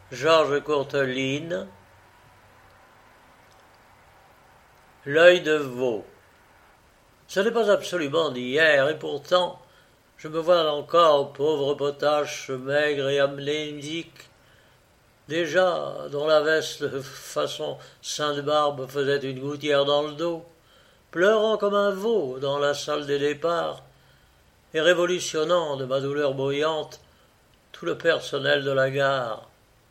Georges Courteline. L'œil de veau. Ce n'est pas absolument d'hier, et pourtant je me vois encore, pauvre potache, maigre et amnésique, déjà dont la veste de façon Sainte-Barbe faisait une gouttière dans le dos, pleurant comme un veau dans la salle des départs, et révolutionnant de ma douleur bruyante tout le personnel de la gare.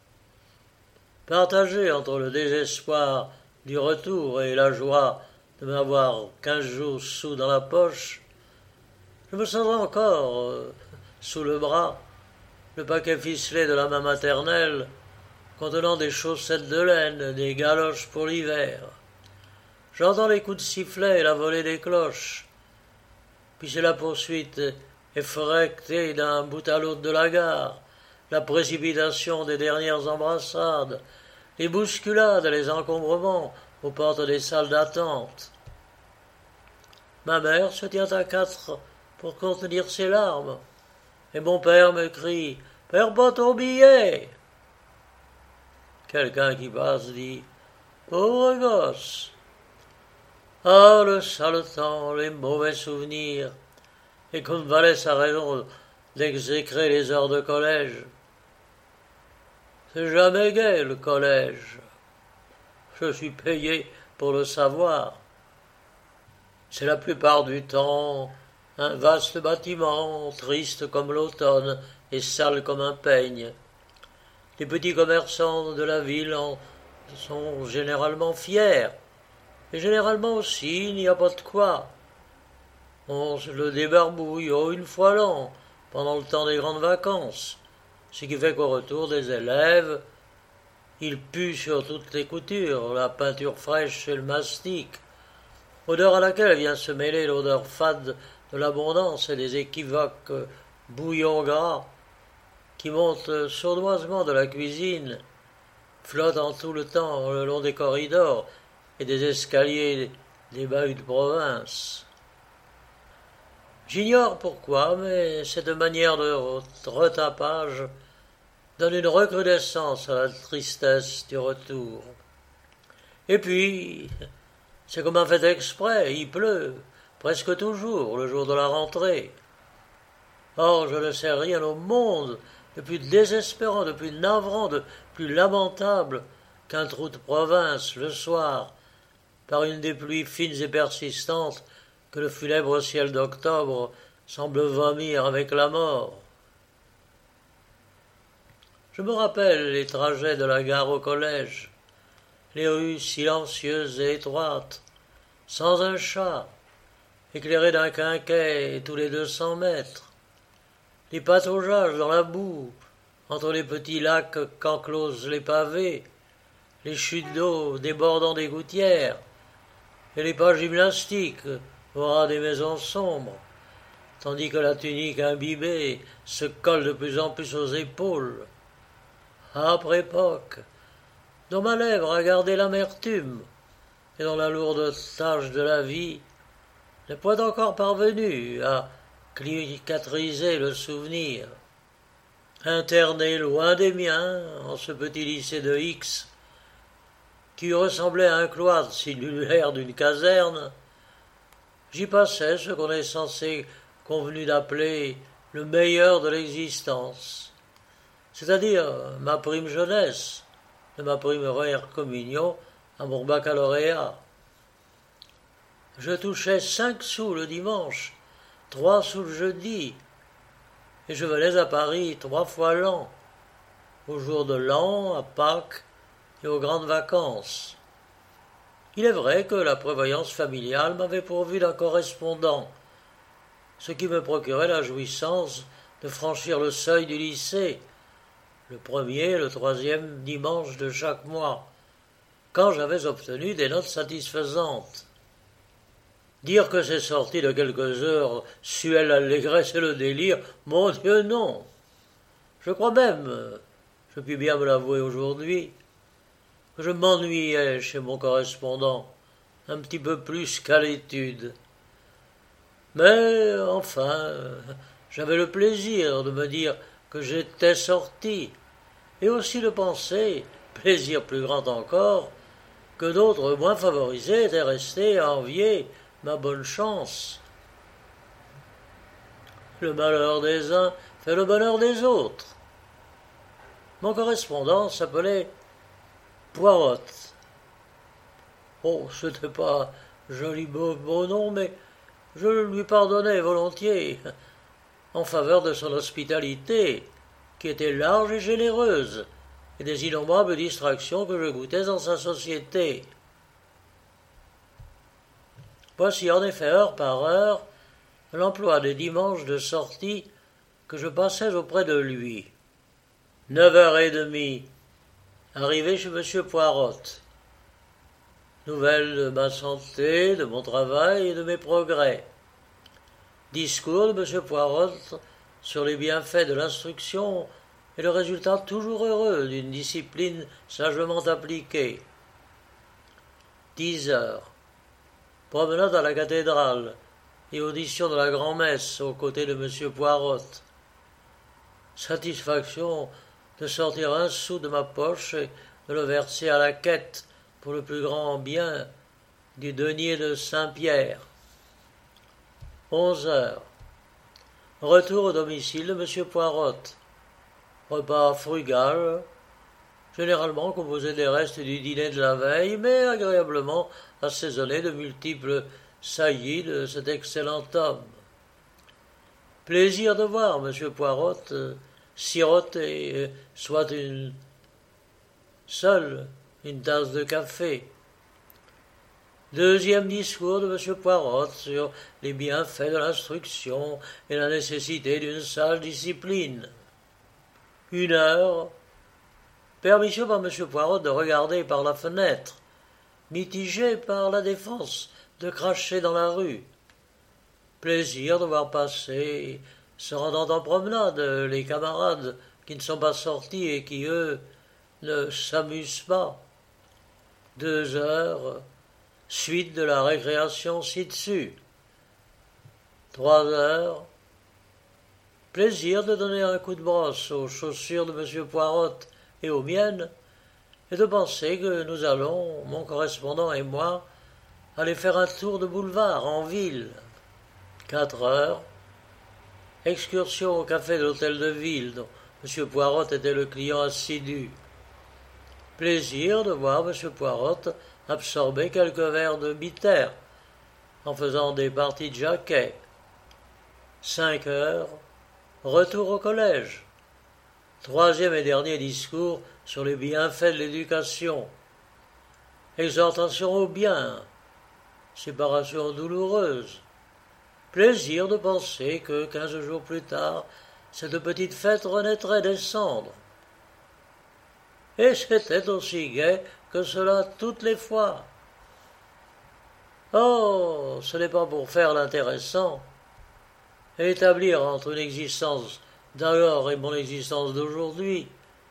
Partagé entre le désespoir du retour et la joie de m'avoir 15 jours sous dans la poche, je me sentais encore, sous le bras, le paquet ficelé de la main maternelle, contenant des chaussettes de laine, des galoches pour l'hiver. J'entends les coups de sifflet et la volée des cloches. Puis c'est la poursuite effrectée d'un bout à l'autre de la gare, la précipitation des dernières embrassades, les bousculades et les encombrements aux portes des salles d'attente. Ma mère se tient à quatre pour contenir ses larmes, et mon père me crie « Perds pas ton billet !» Quelqu'un qui passe dit « Pauvre gosse !» Ah, le sale temps, les mauvais souvenirs, et comme valait sa raison d'exécrer les heures de collège. C'est jamais gai, le collège. Je suis payé pour le savoir. C'est la plupart du temps un vaste bâtiment, triste comme l'automne et sale comme un peigne. Les petits commerçants de la ville en sont généralement fiers, et généralement aussi il n'y a pas de quoi. On se le débarbouille une fois l'an, pendant le temps des grandes vacances, ce qui fait qu'au retour des élèves, il pue sur toutes les coutures, la peinture fraîche et le mastic, odeur à laquelle vient se mêler l'odeur fade de l'abondance et des équivoques bouillons gras qui montent sournoisement de la cuisine, flottant tout le temps le long des corridors et des escaliers des bahuts de province. J'ignore pourquoi, mais cette manière de retapage donne une recrudescence à la tristesse du retour. Et puis, c'est comme un fait exprès, il pleut, presque toujours, le jour de la rentrée. Or, je ne sais rien au monde de plus désespérant, de plus navrant, de plus lamentable qu'un trou de province, le soir, par une des pluies fines et persistantes que le funèbre ciel d'octobre semble vomir avec la mort. Je me rappelle les trajets de la gare au collège, les rues silencieuses et étroites, sans un chat, éclairées d'un quinquet tous les 200 mètres, les pataugeages dans la boue, entre les petits lacs qu'enclosent les pavés, les chutes d'eau débordant des gouttières, et les pas gymnastiques au ras des maisons sombres, tandis que la tunique imbibée se colle de plus en plus aux épaules. Âpre époque, dont ma lèvre a gardé l'amertume, et dont la lourde tâche de la vie n'est point encore parvenue à cicatriser le souvenir. Interné loin des miens, en ce petit lycée de X, qui ressemblait à un cloître cellulaire d'une caserne, j'y passais ce qu'on est censé convenu d'appeler le meilleur de l'existence, c'est-à-dire ma prime jeunesse, de ma première communion à mon baccalauréat. Je touchais 5 sous le dimanche, 3 sous le jeudi, et je venais à Paris 3 fois l'an, au jour de l'an, à Pâques et aux grandes vacances. Il est vrai que la prévoyance familiale m'avait pourvu d'un correspondant, ce qui me procurait la jouissance de franchir le seuil du lycée, le premier et le troisième dimanche de chaque mois, quand j'avais obtenu des notes satisfaisantes. Dire que c'est sorti de quelques heures suait l'allégresse et le délire, mon Dieu non. Je crois même, je puis bien me l'avouer aujourd'hui, que je m'ennuyais chez mon correspondant, un petit peu plus qu'à l'étude. Mais enfin, j'avais le plaisir de me dire que j'étais sorti, et aussi de penser, plaisir plus grand encore, que d'autres moins favorisés étaient restés à envier ma bonne chance. Le malheur des uns fait le bonheur des autres. Mon correspondant s'appelait Poirot. Oh, ce n'était pas joli beau nom, mais je le lui pardonnais volontiers, en faveur de son hospitalité, qui était large et généreuse, et des innombrables distractions que je goûtais dans sa société. Voici en effet heure par heure l'emploi des dimanches de sortie que je passais auprès de lui. 9h30, arrivé chez M. Poirot. Nouvelles de ma santé, de mon travail et de mes progrès. Discours de M. Poirot sur les bienfaits de l'instruction et le résultat toujours heureux d'une discipline sagement appliquée. 10h. Promenade à la cathédrale et audition de la grand-messe aux côtés de M. Poirot. Satisfaction de sortir un sou de ma poche et de le verser à la quête pour le plus grand bien du denier de Saint-Pierre. 11h. Retour au domicile de M. Poirot. Repas frugal, généralement composé des restes du dîner de la veille, mais agréablement assaisonné de multiples saillies de cet excellent homme. Plaisir de voir M. Poirot siroter soit une tasse de café. Deuxième discours de M. Poirot sur les bienfaits de l'instruction et la nécessité d'une sage discipline. 1h. Permission par M. Poirot de regarder par la fenêtre, mitigé par la défense de cracher dans la rue. Plaisir de voir passer, se rendant en promenade, les camarades qui ne sont pas sortis et qui, eux, ne s'amusent pas. 2h. Suite de la récréation ci-dessus. 3h. Plaisir de donner un coup de brosse aux chaussures de M. Poirot et aux miennes, et de penser que nous allons, mon correspondant et moi, aller faire un tour de boulevard en ville. 4h. Excursion au café de l'hôtel de ville, dont M. Poirot était le client assidu. Plaisir de voir M. Poirot absorber quelques verres de bitter, en faisant des parties de jaquet. 5h. Retour au collège. Troisième et dernier discours sur les bienfaits de l'éducation. Exhortation au bien. Séparation douloureuse. Plaisir de penser que 15 jours plus tard, cette petite fête renaîtrait des cendres. Et c'était aussi gai que cela toutes les fois. Oh, ce n'est pas pour faire l'intéressant. Établir entre une existence d'alors et mon existence d'aujourd'hui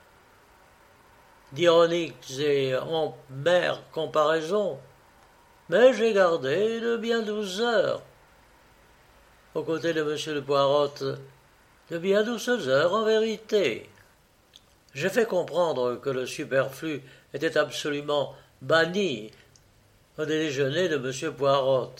d'ironiques et amères comparaisons, mais j'ai gardé de bien 12 heures, aux côtés de M. de Poirot, de bien douces heures en vérité. J'ai fait comprendre que le superflu était absolument banni au déjeuner de M. Poirot.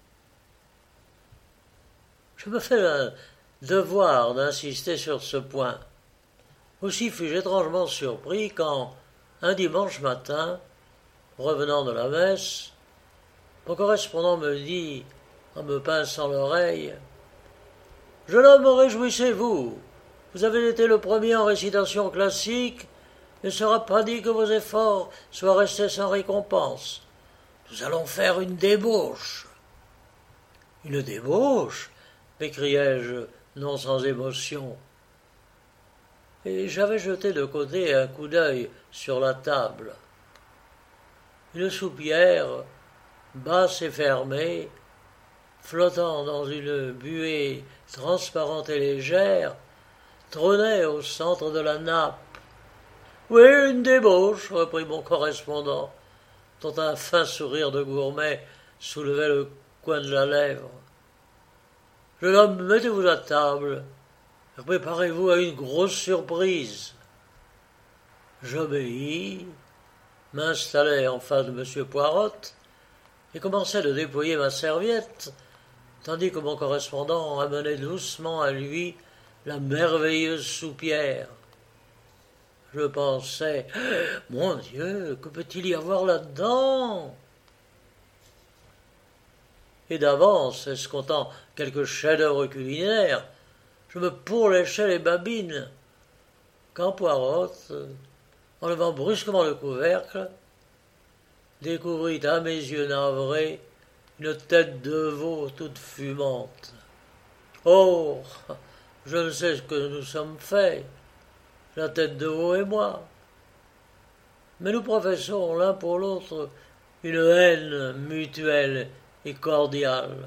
Je me fais un devoir d'insister sur ce point. Aussi fus-je étrangement surpris quand, un dimanche matin, revenant de la messe, mon correspondant me dit, en me pinçant l'oreille, « Jeune homme, réjouissez-vous, vous avez été le premier en récitation classique, il ne sera pas dit que vos efforts soient restés sans récompense. Nous allons faire une débauche. » « Une débauche ?» m'écriai-je, non sans émotion. Et j'avais jeté de côté un coup d'œil sur la table. Une soupière, basse et fermée, flottant dans une buée transparente et légère, trônait au centre de la nappe. « Oui, une débauche, » reprit mon correspondant, dont un fin sourire de gourmet soulevait le coin de la lèvre. « Jeune homme, mettez-vous à table, et préparez-vous à une grosse surprise. » J'obéis, m'installai en face de M. Poirot et commençai de déployer ma serviette, tandis que mon correspondant amenait doucement à lui la merveilleuse soupière. Je pensais, mon Dieu, que peut-il y avoir là-dedans? Et d'avance, escomptant quelque chef-d'œuvre culinaire, je me pourléchais les babines, quand Poirot, en levant brusquement le couvercle, découvrit à mes yeux navrés une tête de veau toute fumante. Oh, je ne sais ce que nous sommes faits, la tête de veau et moi, mais nous professons l'un pour l'autre une haine mutuelle et cordiale.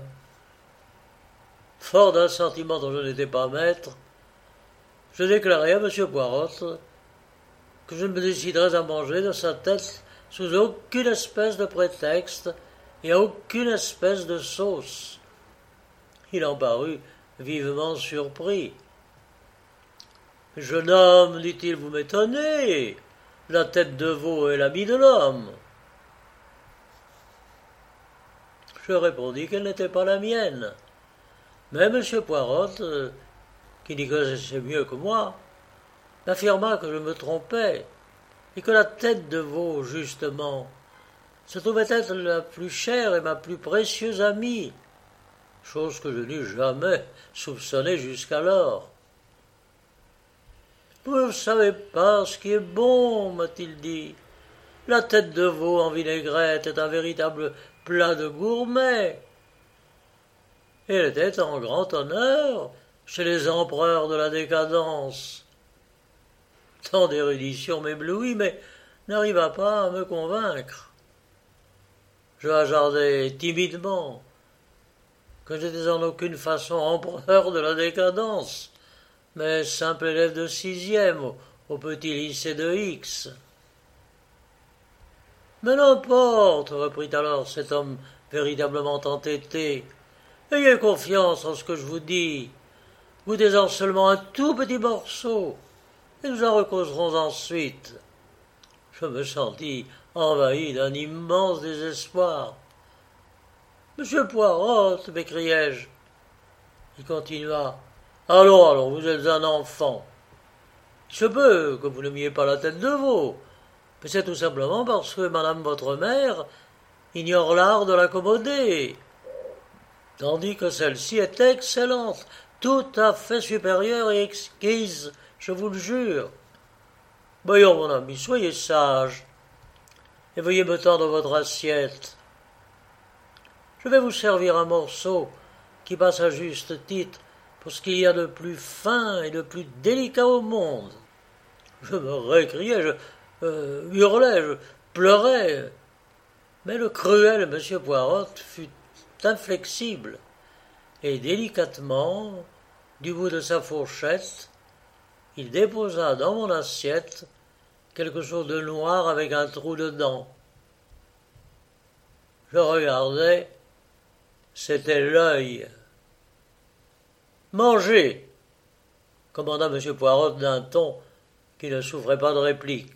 Fort d'un sentiment dont je n'étais pas maître, je déclarai à M. Poirot que je ne me déciderais à manger de sa tête sous aucune espèce de prétexte et à aucune espèce de sauce. Il en parut vivement surpris. « Jeune homme, dit-il, vous m'étonnez. La tête de veau est l'ami de l'homme. » Je répondis qu'elle n'était pas la mienne. Mais M. Poirot, qui n'y connaissait mieux que moi, m'affirma que je me trompais et que la tête de veau, justement, se trouvait être la plus chère et ma plus précieuse amie, chose que je n'eus jamais soupçonnée jusqu'alors. « Vous ne savez pas ce qui est bon, m'a-t-il dit. La tête de veau en vinaigrette est un véritable plat de gourmet. Et elle était en grand honneur chez les empereurs de la décadence. » Tant d'érudition m'éblouit, mais n'arriva pas à me convaincre. Je hasardai timidement que je n'étais en aucune façon empereur de la décadence, mais simple élève de 6e au petit lycée de X. « Mais n'importe, reprit alors cet homme véritablement entêté. Ayez confiance en ce que je vous dis. Goûtez-en seulement un tout petit morceau, et nous en recauserons ensuite. » Je me sentis envahi d'un immense désespoir. « Monsieur Poirot, m'écriai-je. » Il continua. « Allons, vous êtes un enfant. Il se peut que vous n'aimiez pas la tête de veau, mais c'est tout simplement parce que madame votre mère ignore l'art de l'accommoder, tandis que celle-ci est excellente, tout à fait supérieure et exquise, je vous le jure. Voyons, mon ami, soyez sage, et veuillez me tendre votre assiette. Je vais vous servir un morceau qui passe à juste titre pour ce qu'il y a de plus fin et de plus délicat au monde. » Je me récriai, je hurlai, je pleurai, mais le cruel M. Poirot fut inflexible, et délicatement, du bout de sa fourchette, il déposa dans mon assiette quelque chose de noir avec un trou dedans. Je regardai, c'était l'œil. « Mangez !» commanda M. Poirot d'un ton qui ne souffrait pas de réplique.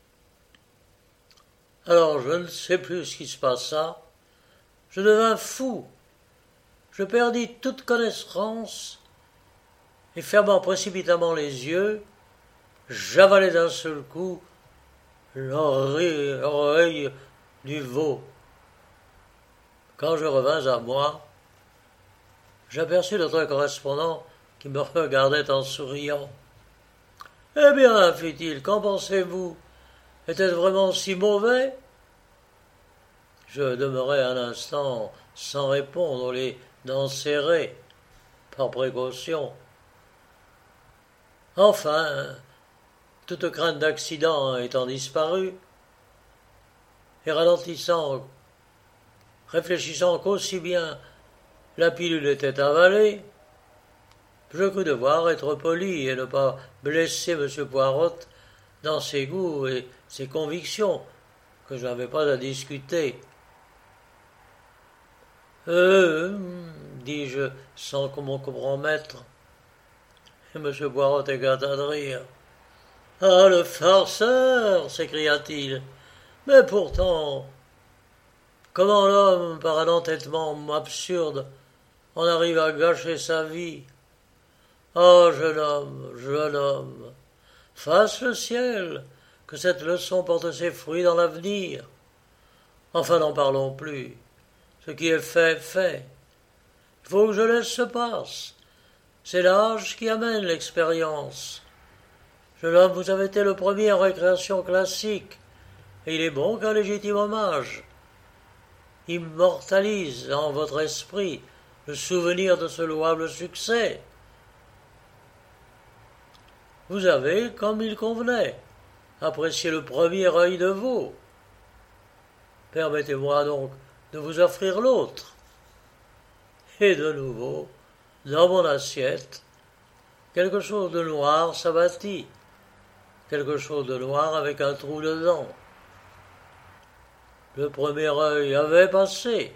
Alors je ne sais plus ce qui se passa. Je devins fou. Je perdis toute connaissance et, fermant précipitamment les yeux, j'avalai d'un seul coup l'oreille du veau. Quand je revins à moi, j'aperçus notre correspondant qui me regardait en souriant. « Eh bien, fit-il, qu'en pensez-vous? Était-ce vraiment si mauvais ?» Je demeurai un instant sans répondre, les dents serrées, par précaution. Enfin, toute crainte d'accident étant disparue, et réfléchissant qu'aussi bien la pilule était avalée, je crus devoir être poli et ne pas blesser M. Poirot dans ses goûts et ses convictions, que je n'avais pas à discuter. Dis-je sans m'en compromettre. Et M. Poirot éclata de rire. Ah, le farceur s'écria-t-il. Mais pourtant, comment l'homme, par un entêtement absurde, en arrive à gâcher sa vie? Ah, jeune homme, fasse le ciel, que cette leçon porte ses fruits dans l'avenir. Enfin, n'en parlons plus. Ce qui est fait, fait. Il faut que jeunesse passe. C'est l'âge qui amène l'expérience. Jeune homme, vous avez été le premier en récréation classique, et il est bon qu'un légitime hommage immortalise en votre esprit le souvenir de ce louable succès. Vous avez, comme il convenait, apprécié le premier œil de veau. Permettez-moi donc de vous offrir l'autre. Et de nouveau, dans mon assiette, quelque chose de noir s'abattit, quelque chose de noir avec un trou dedans. Le premier œil avait passé.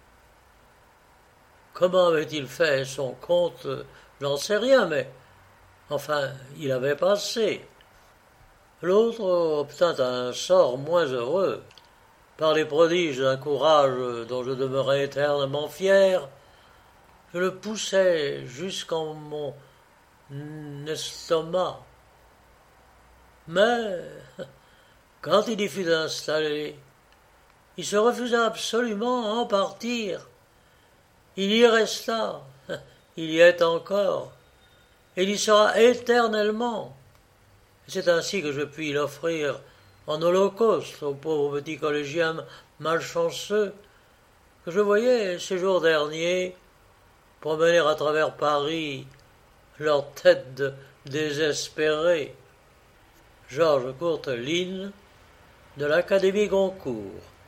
Comment avait-il fait son compte? J'en sais rien, mais enfin, il avait passé. L'autre obtint un sort moins heureux. Par les prodiges d'un courage dont je demeurais éternellement fier, je le poussai jusqu'en mon estomac. Mais, quand il y fut installé, il se refusa absolument à en partir. Il y resta, il y est encore, et il y sera éternellement. C'est ainsi que je puis l'offrir en holocauste au pauvre petit collégien malchanceux que je voyais ces jours derniers promener à travers Paris leur tête désespérée. Georges Courteline de l'Académie Goncourt.